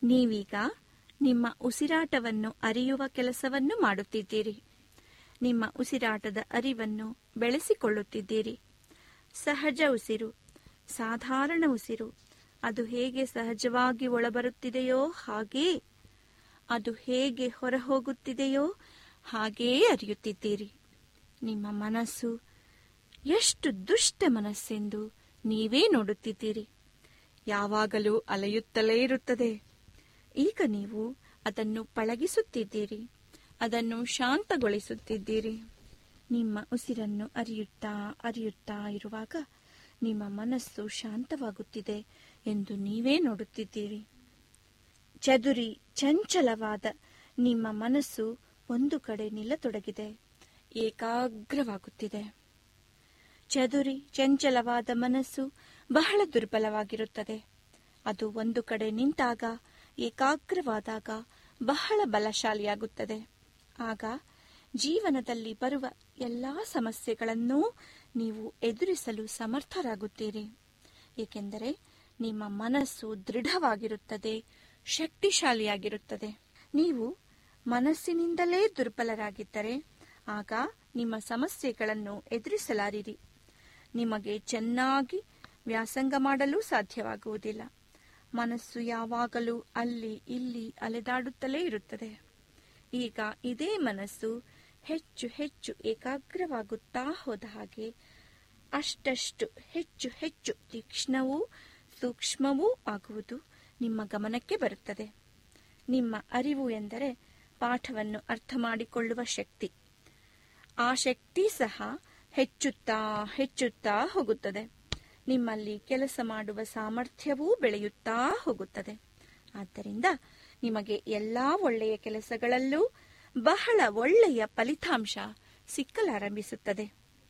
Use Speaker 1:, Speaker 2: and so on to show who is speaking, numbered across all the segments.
Speaker 1: ನೀವೀಗ ನಿಮ್ಮ ಉಸಿರಾಟವನ್ನು ಅರಿಯುವ ಕೆಲಸವನ್ನು ಮಾಡುತ್ತಿದ್ದೀರಿ. ನಿಮ್ಮ ಉಸಿರಾಟದ ಅರಿವನ್ನು ಬೆಳೆಸಿಕೊಳ್ಳುತ್ತಿದ್ದೀರಿ. ಸಹಜ ಉಸಿರು, ಸಾಧಾರಣ ಉಸಿರು, ಅದು ಹೇಗೆ ಸಹಜವಾಗಿ ಒಳಬರುತ್ತಿದೆಯೋ ಹಾಗೆಯೇ, ಅದು ಹೇಗೆ ಹೊರಹೋಗುತ್ತಿದೆಯೋ ಹಾಗೆಯೇ ಅರಿಯುತ್ತಿದ್ದೀರಿ. ನಿಮ್ಮ ಮನಸ್ಸು ಎಷ್ಟು ದುಷ್ಟ ಮನಸ್ಸೆಂದು ನೀವೇ ನೋಡುತ್ತಿದ್ದೀರಿ. ಯಾವಾಗಲೂ ಅಲೆಯುತ್ತಲೇ ಇರುತ್ತದೆ. ಈಗ ನೀವು ಅದನ್ನು ಪಳಗಿಸುತ್ತಿದ್ದೀರಿ, ಅದನ್ನು ಶಾಂತಗೊಳಿಸುತ್ತಿದ್ದೀರಿ. ನಿಮ್ಮ ಉಸಿರನ್ನು ಅರಿಯುತ್ತಾ ಅರಿಯುತ್ತಾ ಇರುವಾಗ ನಿಮ್ಮ ಮನಸ್ಸು ಶಾಂತವಾಗುತ್ತಿದೆ ಎಂದು ನೀವೇ ನೋಡುತ್ತಿದ್ದೀರಿ. ಚದುರಿ ಚಂಚಲವಾದ ನಿಮ್ಮ ಮನಸ್ಸು ಒಂದು ಕಡೆ ನಿಲ್ಲತೊಡಗಿದೆ, ಏಕಾಗ್ರವಾಗುತ್ತಿದೆ. ಚದುರಿ ಚಂಚಲವಾದ ಮನಸ್ಸು ಬಹಳ ದುರ್ಬಲವಾಗಿರುತ್ತದೆ. ಅದು ಒಂದು ಕಡೆ ನಿಂತಾಗ, ಏಕಾಗ್ರವಾದಾಗ ಬಹಳ ಬಲಶಾಲಿಯಾಗುತ್ತದೆ. ಆಗ ಜೀವನದಲ್ಲಿ ಬರುವ ಎಲ್ಲಾ ಸಮಸ್ಯೆಗಳನ್ನೂ ನೀವು ಎದುರಿಸಲು ಸಮರ್ಥರಾಗುತ್ತೀರಿ. ಏಕೆಂದರೆ ನಿಮ್ಮ ಮನಸ್ಸು ದೃಢವಾಗಿರುತ್ತದೆ, ಶಕ್ತಿಶಾಲಿಯಾಗಿರುತ್ತದೆ. ನೀವು ಮನಸ್ಸಿನಿಂದಲೇ ದುರ್ಬಲರಾಗಿದ್ದರೆ ಆಗ ನಿಮ್ಮ ಸಮಸ್ಯೆಗಳನ್ನು ಎದುರಿಸಲಾರಿರಿ. ನಿಮಗೆ ಚೆನ್ನಾಗಿ ವ್ಯಾಸಂಗ ಮಾಡಲು ಸಾಧ್ಯವಾಗುವುದಿಲ್ಲ. ಮನಸ್ಸು ಯಾವಾಗಲೂ ಅಲ್ಲಿ ಇಲ್ಲಿ ಅಲೆದಾಡುತ್ತಲೇ ಇರುತ್ತದೆ. ಈಗ ಇದೇ ಮನಸ್ಸು ಹೆಚ್ಚು ಹೆಚ್ಚು ಏಕಾಗ್ರವಾಗುತ್ತಾ ಹೋದ ಹಾಗೆ ಅಷ್ಟಷ್ಟು ಹೆಚ್ಚು ಹೆಚ್ಚು ತೀಕ್ಷ್ಣವೂ ಸೂಕ್ಷ್ಮವೂ ಆಗುವುದು ನಿಮ್ಮ ಗಮನಕ್ಕೆ ಬರುತ್ತದೆ. ನಿಮ್ಮ ಅರಿವು ಎಂದರೆ ಪಾಠವನ್ನು ಅರ್ಥ ಮಾಡಿಕೊಳ್ಳುವ ಶಕ್ತಿ. ಆ ಶಕ್ತಿ ಸಹ ಹೆಚ್ಚುತ್ತಾ ಹೆಚ್ಚುತ್ತಾ ಹೋಗುತ್ತದೆ. ನಿಮ್ಮಲ್ಲಿ ಕೆಲಸ ಮಾಡುವ ಸಾಮರ್ಥ್ಯವೂ ಬೆಳೆಯುತ್ತಾ ಹೋಗುತ್ತದೆ. ಆದ್ದರಿಂದ ನಿಮಗೆ ಎಲ್ಲಾ ಒಳ್ಳೆಯ ಕೆಲಸಗಳಲ್ಲೂ ಬಹಳ ಒಳ್ಳೆಯ ಫಲಿತಾಂಶ ಸಿಕ್ಕಲಾರಂಭಿಸುತ್ತದೆ.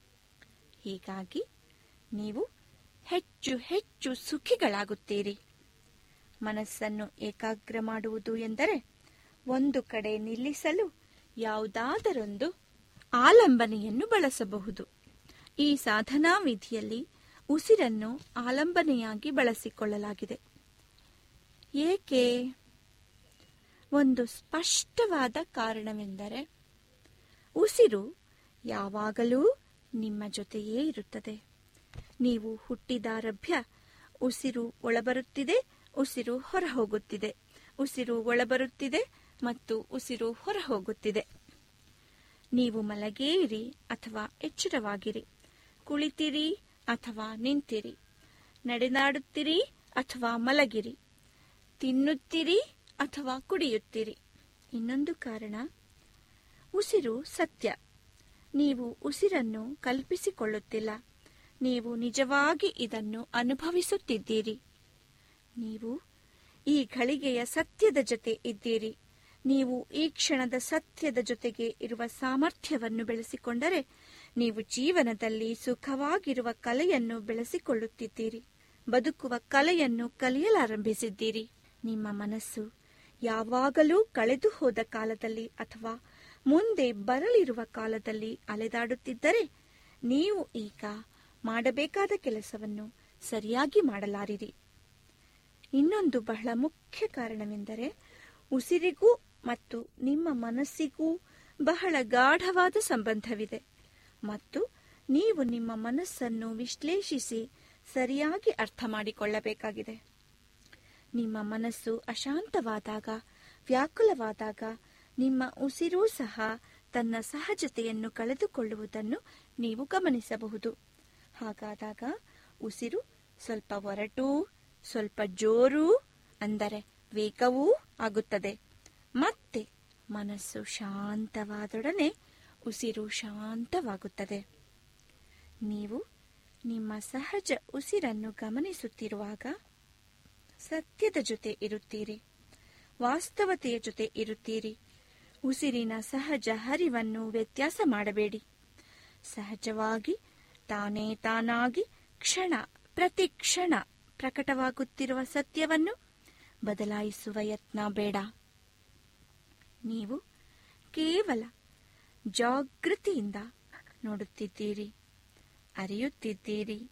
Speaker 1: ಹೀಗಾಗಿ ನೀವು ಹೆಚ್ಚು ಹೆಚ್ಚು ಸುಖಿಗಳಾಗುತ್ತೀರಿ. ಮನಸ್ಸನ್ನು ಏಕಾಗ್ರ ಮಾಡುವುದು ಎಂದರೆ ಒಂದು ಕಡೆ ನಿಲ್ಲಿಸಲು ಯಾವುದಾದರೊಂದು ಆಲಂಬನೆಯನ್ನು ಬಳಸಬಹುದು. ಈ ಸಾಧನಾ ವಿಧಿಯಲ್ಲಿ ಉಸಿರನ್ನು ಆಲಂಬನೆಯಾಗಿ ಬಳಸಿಕೊಳ್ಳಲಾಗಿದೆ. ಏಕೆ? ಒಂದು ಸ್ಪಷ್ಟವಾದ ಕಾರಣವೆಂದರೆ ಉಸಿರು ಯಾವಾಗಲೂ ನಿಮ್ಮ ಜೊತೆಯೇ ಇರುತ್ತದೆ. ನೀವು ಹುಟ್ಟಿದಾರಭ್ಯ ಉಸಿರು ಒಳಬರುತ್ತಿದೆ, ಉಸಿರು ಹೊರಹೋಗುತ್ತಿದೆ, ಉಸಿರು ಒಳಬರುತ್ತಿದೆ ಮತ್ತು ಉಸಿರು ಹೊರಹೋಗುತ್ತಿದೆ. ನೀವು ಮಲಗೇ ಇರಿ ಅಥವಾ ಎಚ್ಚರವಾಗಿರಿ, ಕುಳಿತಿರಿ ಅಥವಾ ನಿಂತಿರಿ, ನಡೆದಾಡುತ್ತೀರಿ ಅಥವಾ ಮಲಗಿರಿ, ತಿನ್ನುತ್ತೀರಿ ಅಥವಾ ಕುಡಿಯುತ್ತೀರಿ. ಇನ್ನೊಂದು ಕಾರಣ, ಉಸಿರು ಸತ್ಯ. ನೀವು ಉಸಿರನ್ನು ಕಲ್ಪಿಸಿಕೊಳ್ಳುತ್ತಿಲ್ಲ, ನೀವು ನಿಜವಾಗಿ ಇದನ್ನು ಅನುಭವಿಸುತ್ತಿದ್ದೀರಿ. ನೀವು ಈ ಘಳಿಗೆಯ ಸತ್ಯದ ಜೊತೆ ಇದ್ದೀರಿ. ನೀವು ಈ ಕ್ಷಣದ ಸತ್ಯದ ಜೊತೆಗೆ ಇರುವ ಸಾಮರ್ಥ್ಯವನ್ನು ಬೆಳೆಸಿಕೊಂಡರೆ ನೀವು ಜೀವನದಲ್ಲಿ ಸುಖವಾಗಿರುವ ಕಲೆಯನ್ನು ಬೆಳೆಸಿಕೊಳ್ಳುತ್ತಿದ್ದೀರಿ. ಬದುಕುವ ಕಲೆಯನ್ನು ಕಲಿಯಲಾರಂಭಿಸಿದ್ದೀರಿ. ನಿಮ್ಮ ಮನಸ್ಸು ಯಾವಾಗಲೂ ಕಳೆದು ಹೋದ ಕಾಲದಲ್ಲಿ ಅಥವಾ ಮುಂದೆ ಬರಲಿರುವ ಕಾಲದಲ್ಲಿ ಅಲೆದಾಡುತ್ತಿದ್ದರೆ ನೀವು ಈಗ ಮಾಡಬೇಕಾದ ಕೆಲಸವನ್ನು ಸರಿಯಾಗಿ ಮಾಡಲಾರಿರಿ. ಇನ್ನೊಂದು ಬಹಳ ಮುಖ್ಯ ಕಾರಣವೆಂದರೆ ಉಸಿರಿಗೂ ಮತ್ತು ನಿಮ್ಮ ಮನಸ್ಸಿಗೂ ಬಹಳ ಗಾಢವಾದ ಸಂಬಂಧವಿದೆ ಮತ್ತು ನೀವು ನಿಮ್ಮ ಮನಸ್ಸನ್ನು ವಿಶ್ಲೇಷಿಸಿ ಸರಿಯಾಗಿ ಅರ್ಥ ಮಾಡಿಕೊಳ್ಳಬೇಕಾಗಿದೆ. ನಿಮ್ಮ ಮನಸ್ಸು ಅಶಾಂತವಾದಾಗ, ವ್ಯಾಕುಲವಾದಾಗ ನಿಮ್ಮ ಉಸಿರೂ ಸಹ ತನ್ನ ಸಹಜತೆಯನ್ನು ಕಳೆದುಕೊಳ್ಳುವುದನ್ನು ನೀವು ಗಮನಿಸಬಹುದು. ಹಾಗಾದಾಗ ಉಸಿರು ಸ್ವಲ್ಪ ಒರಟೂ ಸ್ವಲ್ಪ ಜೋರೂ ಅಂದರೆ ವೇಗವೂ ಆಗುತ್ತದೆ. ಮತ್ತೆ ಮನಸ್ಸು ಶಾಂತವಾದೊಡನೆ ಉಸಿರು ಶಾಂತವಾಗುತ್ತದೆ. ನೀವು ನಿಮ್ಮ ಸಹಜ ಉಸಿರನ್ನು ಗಮನಿಸುತ್ತಿರುವಾಗ ಸತ್ಯದ ಜೊತೆ ಇರುತ್ತೀರಿ, ವಾಸ್ತವತೆಯ ಜೊತೆ ಇರುತ್ತೀರಿ. ಉಸಿರಿನ ಸಹಜ ಹರಿವನ್ನು ವ್ಯತ್ಯಾಸ ಮಾಡಬೇಡಿ. ಸಹಜವಾಗಿ ತಾನೇ ತಾನಾಗಿ ಕ್ಷಣ ಪ್ರತಿ ಕ್ಷಣ ಪ್ರಕಟವಾಗುತ್ತಿರುವ ಸತ್ಯವನ್ನು ಬದಲಾಯಿಸುವ ಯತ್ನ ಬೇಡ. ನೀವು ಕೇವಲ ಜಾಗೃತಿಯಿಂದ ನೋಡುತ್ತಿದ್ದೀರಿ,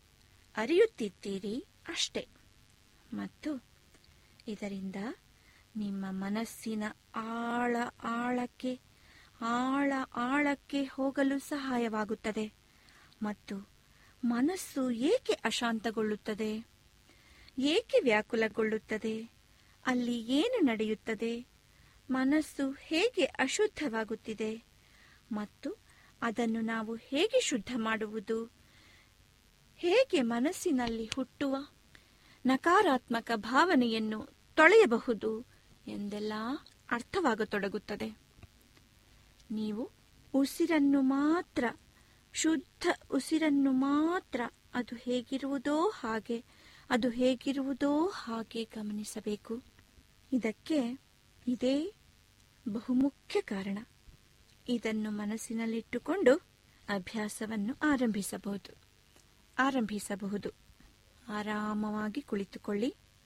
Speaker 1: ಅರಿಯುತ್ತಿದ್ದೀರಿ ಅಷ್ಟೇ. ಮತ್ತು ಇದರಿಂದ ನಿಮ್ಮ ಮನಸ್ಸಿನ ಆಳ ಆಳಕ್ಕೆ ಆಳ ಆಳಕ್ಕೆ ಹೋಗಲು ಸಹಾಯವಾಗುತ್ತದೆ. ಮತ್ತು ಮನಸ್ಸು ಏಕೆ ಅಶಾಂತಗೊಳ್ಳುತ್ತದೆ, ಏಕೆ ವ್ಯಾಕುಲಗೊಳ್ಳುತ್ತದೆ, ಅಲ್ಲಿ ಏನು ನಡೆಯುತ್ತದೆ, ಮನಸ್ಸು ಹೇಗೆ ಅಶುದ್ಧವಾಗುತ್ತಿದೆ ಮತ್ತು ಅದನ್ನು ನಾವು ಹೇಗೆ ಶುದ್ಧ ಮಾಡುವುದು, ಹೇಗೆ ಮನಸ್ಸಿನಲ್ಲಿ ಹುಟ್ಟುವ ನಕಾರಾತ್ಮಕ ಭಾವನೆಯನ್ನು ತೊಳೆಯಬಹುದು ಎಂದೆಲ್ಲ ಅರ್ಥವಾಗತೊಡಗುತ್ತದೆ. ನೀವು ಉಸಿರನ್ನು ಮಾತ್ರ, ಶುದ್ಧ ಉಸಿರನ್ನು ಮಾತ್ರ ಅದು ಹೇಗಿರುವುದೋ ಹಾಗೆ, ಅದು ಹೇಗಿರುವುದೋ ಹಾಗೆ ಗಮನಿಸಬೇಕು. ಇದಕ್ಕೆ ಇದೇ ಬಹುಮುಖ್ಯ ಕಾರಣ. ಇದನ್ನು ಮನಸ್ಸಿನಲ್ಲಿಟ್ಟುಕೊಂಡು ಅಭ್ಯಾಸವನ್ನು ಆರಂಭಿಸಬಹುದು. ಆರಾಮವಾಗಿ ಕುಳಿತುಕೊಳ್ಳಿ.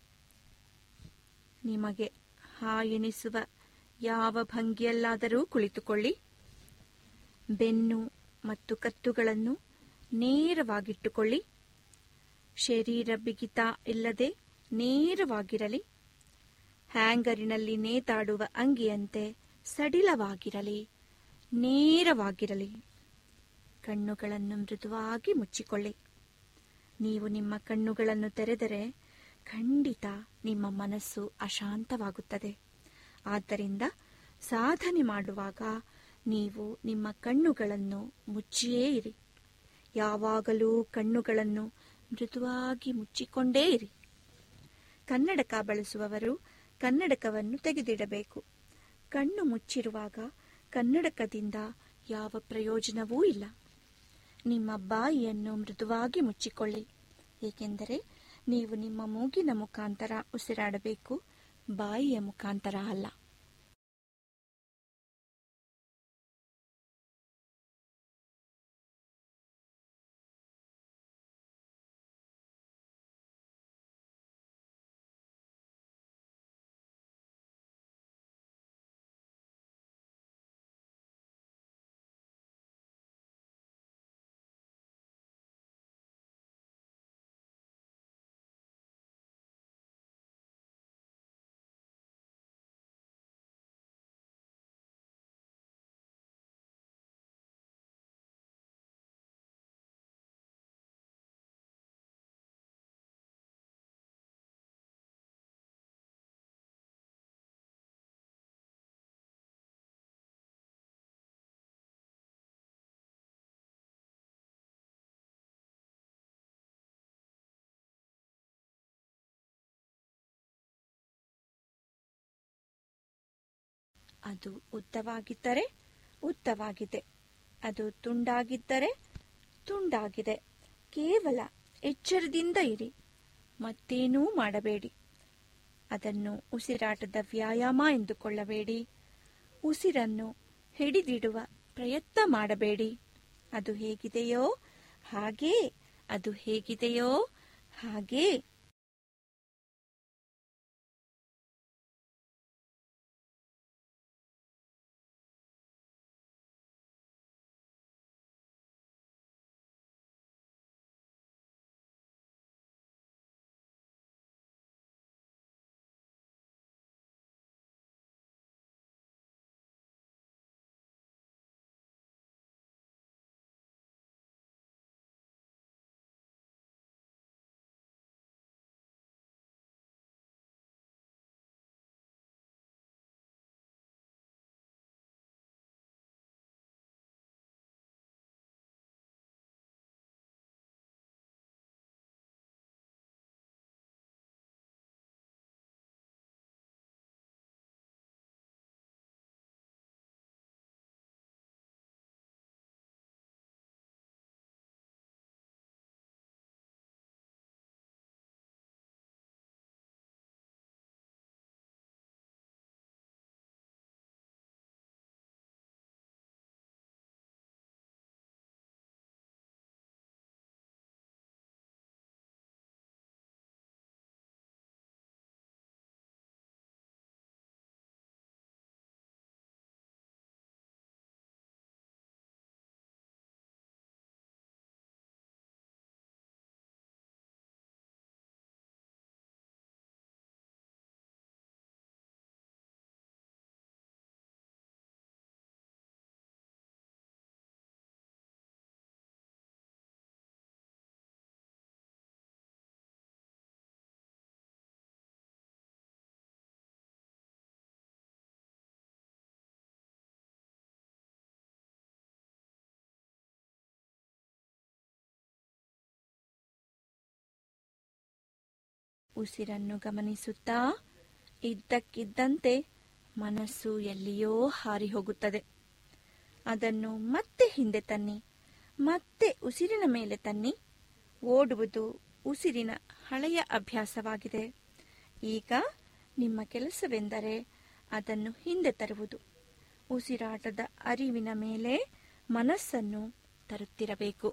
Speaker 1: ನಿಮಗೆ ಹಾಯೆನಿಸುವ ಯಾವ ಭಂಗಿಯಲ್ಲಾದರೂ ಕುಳಿತುಕೊಳ್ಳಿ. ಬೆನ್ನು ಮತ್ತು ಕತ್ತುಗಳನ್ನು ನೇರವಾಗಿಟ್ಟುಕೊಳ್ಳಿ. ಶರೀರ ಬಿಗಿತ ಇಲ್ಲದೆ ನೇರವಾಗಿರಲಿ. ಹ್ಯಾಂಗರಿನಲ್ಲಿ ನೇತಾಡುವ ಅಂಗಿಯಂತೆ ಸಡಿಲವಾಗಿರಲಿ, ನೇರವಾಗಿರಲಿ. ಕಣ್ಣುಗಳನ್ನು ಮೃದುವಾಗಿ ಮುಚ್ಚಿಕೊಳ್ಳಿ. ನೀವು ನಿಮ್ಮ ಕಣ್ಣುಗಳನ್ನು ತೆರೆದರೆ ಖಂಡಿತ ನಿಮ್ಮ ಮನಸ್ಸು ಅಶಾಂತವಾಗುತ್ತದೆ. ಆದ್ದರಿಂದ ಸಾಧನೆ ಮಾಡುವಾಗ ನೀವು ನಿಮ್ಮ ಕಣ್ಣುಗಳನ್ನು ಮುಚ್ಚಿಯೇ ಇರಿ. ಯಾವಾಗಲೂ ಕಣ್ಣುಗಳನ್ನು ಮೃದುವಾಗಿ ಮುಚ್ಚಿಕೊಂಡೇ ಇರಿ. ಕನ್ನಡಕ ಬಳಸುವವರು ಕನ್ನಡಕವನ್ನು ತೆಗೆದಿಡಬೇಕು. ಕಣ್ಣು ಮುಚ್ಚಿರುವಾಗ ಕನ್ನಡಕದಿಂದ ಯಾವ ಪ್ರಯೋಜನವೂ ಇಲ್ಲ. ನಿಮ್ಮ ಬಾಯಿಯನ್ನು ಮೃದುವಾಗಿ ಮುಚ್ಚಿಕೊಳ್ಳಿ, ಏಕೆಂದರೆ ನೀವು ನಿಮ್ಮ ಮೂಗಿನ ಮುಖಾಂತರ ಉಸಿರಾಡಬೇಕು, ಬಾಯಿಯ ಮುಖಾಂತರ ಅಲ್ಲ. ಅದು ಉದ್ದವಾಗಿದ್ದರೆ ಉದ್ದವಾಗಿದೆ, ಅದು ತುಂಡಾಗಿದ್ದರೆ ತುಂಡಾಗಿದೆ. ಕೇವಲ ಎಚ್ಚರದಿಂದ ಇರಿ, ಮತ್ತೇನೂ ಮಾಡಬೇಡಿ. ಅದನ್ನು ಉಸಿರಾಟದ ವ್ಯಾಯಾಮ ಎಂದುಕೊಳ್ಳಬೇಡಿ. ಉಸಿರನ್ನು ಹಿಡಿದಿಡುವ ಪ್ರಯತ್ನ ಮಾಡಬೇಡಿ. ಅದು ಹೇಗಿದೆಯೋ ಹಾಗೇ, ಅದು ಹೇಗಿದೆಯೋ ಹಾಗೇ ಉಸಿರನ್ನು ಗಮನಿಸುತ್ತಾ ಇದ್ದಕ್ಕಿದ್ದಂತೆ ಮನಸ್ಸು ಎಲ್ಲಿಯೋ ಹಾರಿ ಹೋಗುತ್ತದೆ. ಅದನ್ನು ಮತ್ತೆ ಹಿಂದೆ ತನ್ನಿ, ಮತ್ತೆ ಉಸಿರಿನ ಮೇಲೆ ತನ್ನಿ. ಓಡುವುದು ಉಸಿರಿನ ಹಳೆಯ ಅಭ್ಯಾಸವಾಗಿದೆ. ಈಗ ನಿಮ್ಮ ಕೆಲಸವೆಂದರೆ ಅದನ್ನು ಹಿಂದೆ ತರುವುದು. ಉಸಿರಾಟದ ಅರಿವಿನ ಮೇಲೆ ಮನಸ್ಸನ್ನು ತರುತ್ತಿರಬೇಕು.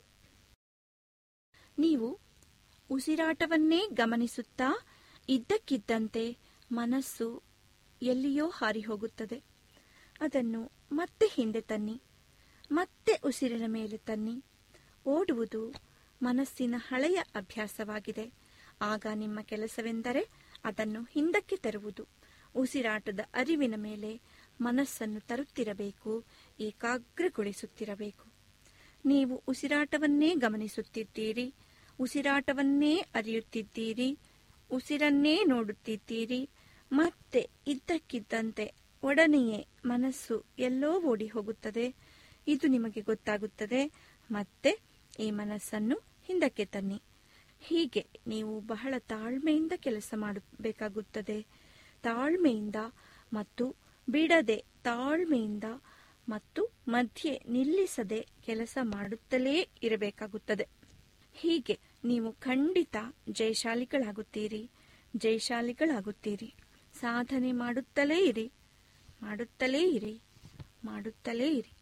Speaker 1: ನೀವು ಉಸಿರಾಟವನ್ನೇ ಗಮನಿಸುತ್ತಾ ಇದ್ದಕ್ಕಿದ್ದಂತೆ ಮನಸ್ಸು ಎಲ್ಲಿಯೋ ಹಾರಿ ಹೋಗುತ್ತದೆ. ಅದನ್ನು ಮತ್ತೆ ಹಿಂದೆ ತನ್ನಿ, ಮತ್ತೆ ಉಸಿರಿನ ಮೇಲೆ ತನ್ನಿ. ಓಡುವುದು ಮನಸ್ಸಿನ ಹಳೆಯ ಅಭ್ಯಾಸವಾಗಿದೆ. ಆಗ ನಿಮ್ಮ ಕೆಲಸವೆಂದರೆ ಅದನ್ನು ಹಿಂದಕ್ಕೆ ತರುವುದು. ಉಸಿರಾಟದ ಅರಿವಿನ ಮೇಲೆ ಮನಸ್ಸನ್ನು ತರುತ್ತಿರಬೇಕು, ಏಕಾಗ್ರಗೊಳಿಸುತ್ತಿರಬೇಕು. ನೀವು ಉಸಿರಾಟವನ್ನೇ ಗಮನಿಸುತ್ತಿದ್ದೀರಿ, ಉಸಿರಾಟವನ್ನೇ ಅರಿಯುತ್ತಿದ್ದೀರಿ, ಉಸಿರನ್ನೇ ನೋಡುತ್ತಿದ್ದೀರಿ. ಮತ್ತೆ ಇದ್ದಕ್ಕಿದ್ದಂತೆ ಒಡನೆಯೇ ಮನಸ್ಸು ಎಲ್ಲೋ ಓಡಿ ಹೋಗುತ್ತದೆ. ಇದು ನಿಮಗೆ ಗೊತ್ತಾಗುತ್ತದೆ. ಮತ್ತೆ ಈ ಮನಸ್ಸನ್ನು ಹಿಂದಕ್ಕೆ ತನ್ನಿ. ಹೀಗೆ ನೀವು ಬಹಳ ತಾಳ್ಮೆಯಿಂದ ಕೆಲಸ ಮಾಡಬೇಕಾಗುತ್ತದೆ. ತಾಳ್ಮೆಯಿಂದ ಮತ್ತು ಬಿಡದೆ, ತಾಳ್ಮೆಯಿಂದ ಮತ್ತು ಮಧ್ಯೆ ನಿಲ್ಲಿಸದೆ ಕೆಲಸ ಮಾಡುತ್ತಲೇ ಇರಬೇಕಾಗುತ್ತದೆ. ಹೀಗೆ ನೀವು ಖಂಡಿತ ಜಯಶಾಲಿಗಳಾಗುತ್ತೀರಿ, ಜಯಶಾಲಿಗಳಾಗುತ್ತೀರಿ. ಸಾಧನೆ ಮಾಡುತ್ತಲೇ ಇರಿ, ಮಾಡುತ್ತಲೇ ಇರಿ, ಮಾಡುತ್ತಲೇ ಇರಿ.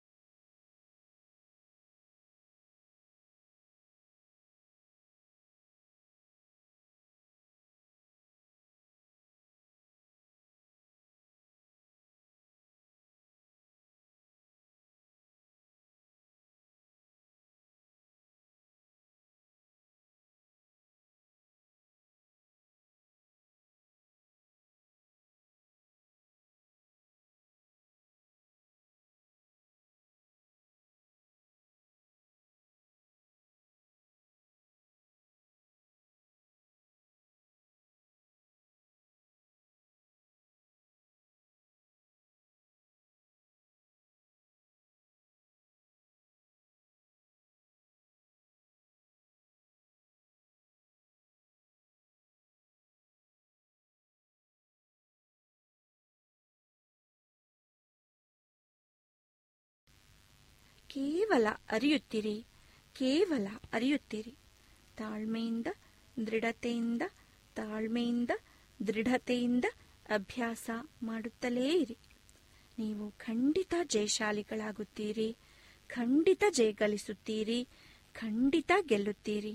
Speaker 1: ಕೇವಲ ಅರಿಯುತ್ತೀರಿ, ಕೇವಲ ಅರಿಯುತ್ತೀರಿ. ತಾಳ್ಮೆಯಿಂದ, ದೃಢತೆಯಿಂದ, ತಾಳ್ಮೆಯಿಂದ, ದೃಢತೆಯಿಂದ ಅಭ್ಯಾಸ ಮಾಡುತ್ತಲೇ ಇರಿ. ನೀವು ಖಂಡಿತ ಜಯಶಾಲಿಗಳಾಗುತ್ತೀರಿ, ಖಂಡಿತ ಜಯಗಳಿಸುತ್ತೀರಿ, ಖಂಡಿತ ಗೆಲ್ಲುತ್ತೀರಿ.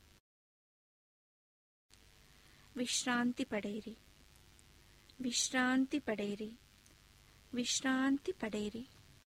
Speaker 1: ವಿಶ್ರಾಂತಿ ಪಡೆಯಿರಿ, ವಿಶ್ರಾಂತಿ ಪಡೆಯಿರಿ, ವಿಶ್ರಾಂತಿ ಪಡೆಯಿರಿ.